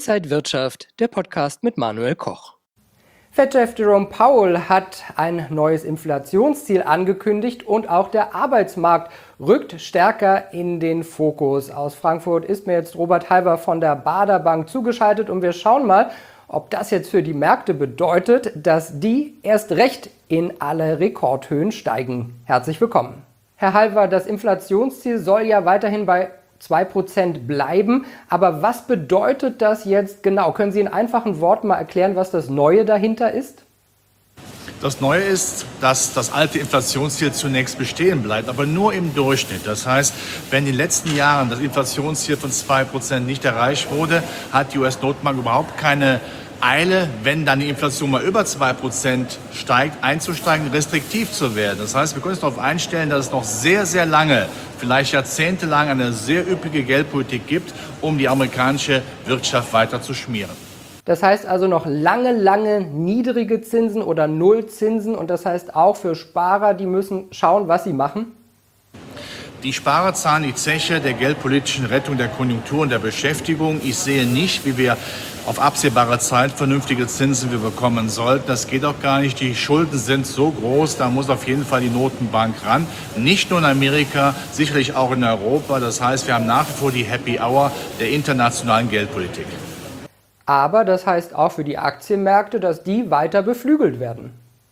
Inside Wirtschaft, der Podcast mit Manuel Koch. Fed-Chef Jerome Powell hat ein neues Inflationsziel angekündigt und auch der Arbeitsmarkt rückt stärker in den Fokus. Aus Frankfurt ist mir jetzt Robert Halber von der Baader Bank zugeschaltet und wir schauen mal, ob das jetzt für die Märkte bedeutet, dass die erst recht in alle Rekordhöhen steigen. Herzlich willkommen. Herr Halber, das Inflationsziel soll ja weiterhin bei 2% bleiben. Aber was bedeutet das jetzt genau? Können Sie in einfachen Worten mal erklären, was das Neue dahinter ist? Das Neue ist, dass das alte Inflationsziel zunächst bestehen bleibt, aber nur im Durchschnitt. Das heißt, wenn in den letzten Jahren das Inflationsziel von 2% nicht erreicht wurde, hat die US-Notenbank überhaupt keine Eile, wenn dann die Inflation mal über 2% steigt, einzusteigen, restriktiv zu werden. Das heißt, wir können uns darauf einstellen, dass es noch sehr, sehr lange, vielleicht jahrzehntelang eine sehr üppige Geldpolitik gibt, um die amerikanische Wirtschaft weiter zu schmieren. Das heißt also noch lange niedrige Zinsen oder Nullzinsen und das heißt auch für Sparer, die müssen schauen, was sie machen? Die Sparer zahlen die Zeche der geldpolitischen Rettung der Konjunktur und der Beschäftigung. Ich sehe nicht, wie wir auf absehbare Zeit vernünftige Zinsen bekommen sollten. Das geht auch gar nicht. Die Schulden sind so groß, da muss auf jeden Fall die Notenbank ran. Nicht nur in Amerika, sicherlich auch in Europa. Das heißt, wir haben nach wie vor die Happy Hour der internationalen Geldpolitik. Aber das heißt auch für die Aktienmärkte, dass die weiter beflügelt werden.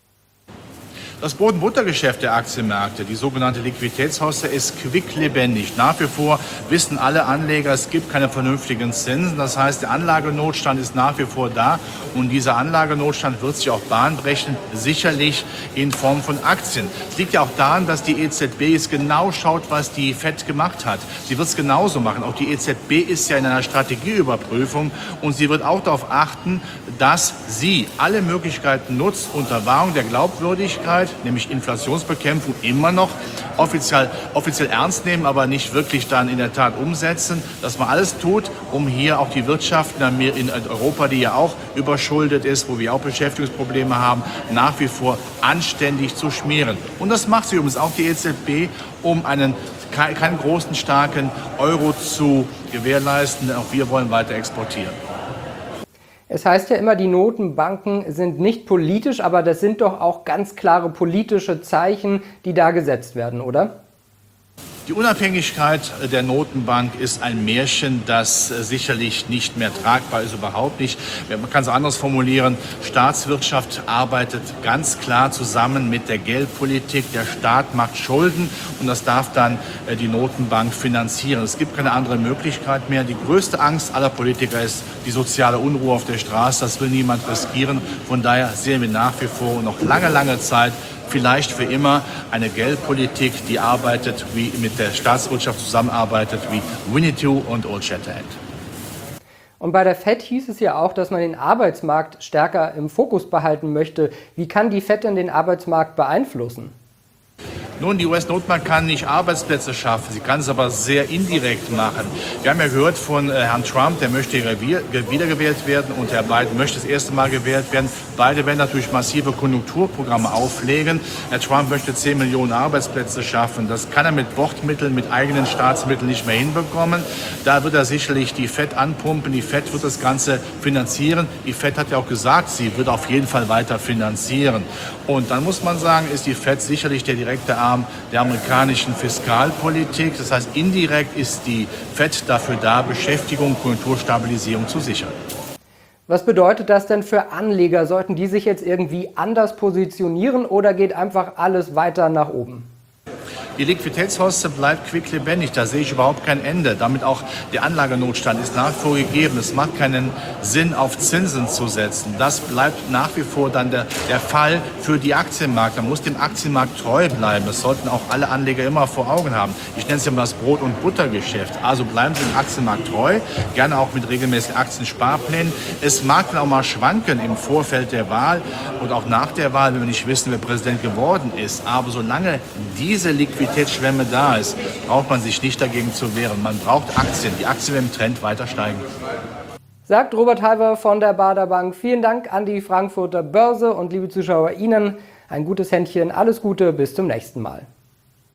Das Brot- und Buttergeschäft der Aktienmärkte, die sogenannte Liquiditätshoste, ist quicklebendig. Nach wie vor wissen alle Anleger, es gibt keine vernünftigen Zinsen. Das heißt, der Anlagenotstand ist nach wie vor da. Und dieser Anlagenotstand wird sich auch Bahn brechen, sicherlich in Form von Aktien. Es liegt ja auch daran, dass die EZB jetzt genau schaut, was die FED gemacht hat. Sie wird es genauso machen. Auch die EZB ist ja in einer Strategieüberprüfung und sie wird auch darauf achten, dass sie alle Möglichkeiten nutzt, unter Wahrung der Glaubwürdigkeit, nämlich Inflationsbekämpfung, immer noch offiziell ernst nehmen, aber nicht wirklich dann in der Tat umsetzen, dass man alles tut, um hier auch die Wirtschaft in Europa, die ja auch überschuldet ist, wo wir auch Beschäftigungsprobleme haben, nach wie vor anständig zu schmieren. Und das macht sie übrigens auch die EZB, um keinen großen, starken Euro zu gewährleisten. Auch wir wollen weiter exportieren. Es heißt ja immer, die Notenbanken sind nicht politisch, aber das sind doch auch ganz klare politische Zeichen, die da gesetzt werden, oder? Die Unabhängigkeit der Notenbank ist ein Märchen, das sicherlich nicht mehr tragbar ist, überhaupt nicht. Man kann es anders formulieren. Staatswirtschaft arbeitet ganz klar zusammen mit der Geldpolitik. Der Staat macht Schulden und das darf dann die Notenbank finanzieren. Es gibt keine andere Möglichkeit mehr. Die größte Angst aller Politiker ist die soziale Unruhe auf der Straße. Das will niemand riskieren. Von daher sehen wir nach wie vor noch lange Zeit, vielleicht für immer, eine Geldpolitik, die arbeitet, wie mit der Staatswirtschaft zusammenarbeitet, wie Winnetou und Old Shatterhand. Und bei der FED hieß es ja auch, dass man den Arbeitsmarkt stärker im Fokus behalten möchte. Wie kann die FED denn den Arbeitsmarkt beeinflussen? Nun, die US-Notenbank kann nicht Arbeitsplätze schaffen, sie kann es aber sehr indirekt machen. Wir haben ja gehört von Herrn Trump, der möchte wiedergewählt werden und Herr Biden möchte das erste Mal gewählt werden. Beide werden natürlich massive Konjunkturprogramme auflegen. Herr Trump möchte 10 Millionen Arbeitsplätze schaffen. Das kann er mit Wortmitteln, mit eigenen Staatsmitteln nicht mehr hinbekommen. Da wird er sicherlich die FED anpumpen. Die FED wird das Ganze finanzieren. Die FED hat ja auch gesagt, sie wird auf jeden Fall weiter finanzieren. Und dann muss man sagen, ist die FED sicherlich der direkte Arm der amerikanischen Fiskalpolitik. Das heißt, indirekt ist die FED dafür da, Beschäftigung, Konjunkturstabilisierung zu sichern. Was bedeutet das denn für Anleger? Sollten die sich jetzt irgendwie anders positionieren oder geht einfach alles weiter nach oben? Die Liquiditätshoste bleibt quicklebendig, da sehe ich überhaupt kein Ende. Damit auch der Anlagenotstand ist nach wie vor gegeben. Es macht keinen Sinn, auf Zinsen zu setzen. Das bleibt nach wie vor dann der Fall für die Aktienmärkte. Man muss dem Aktienmarkt treu bleiben. Das sollten auch alle Anleger immer vor Augen haben. Ich nenne es ja mal das Brot- und Buttergeschäft. Also bleiben Sie dem Aktienmarkt treu, gerne auch mit regelmäßigen Aktiensparplänen. Es mag dann auch mal schwanken im Vorfeld der Wahl und auch nach der Wahl, wenn wir nicht wissen, wer Präsident geworden ist. Aber solange diese Liquiditätsschwemme da ist, braucht man sich nicht dagegen zu wehren. Man braucht Aktien. Die Aktien werden im Trend weiter steigen. Sagt Robert Halber von der Baader Bank. Vielen Dank an die Frankfurter Börse und liebe Zuschauer, Ihnen ein gutes Händchen. Alles Gute, bis zum nächsten Mal.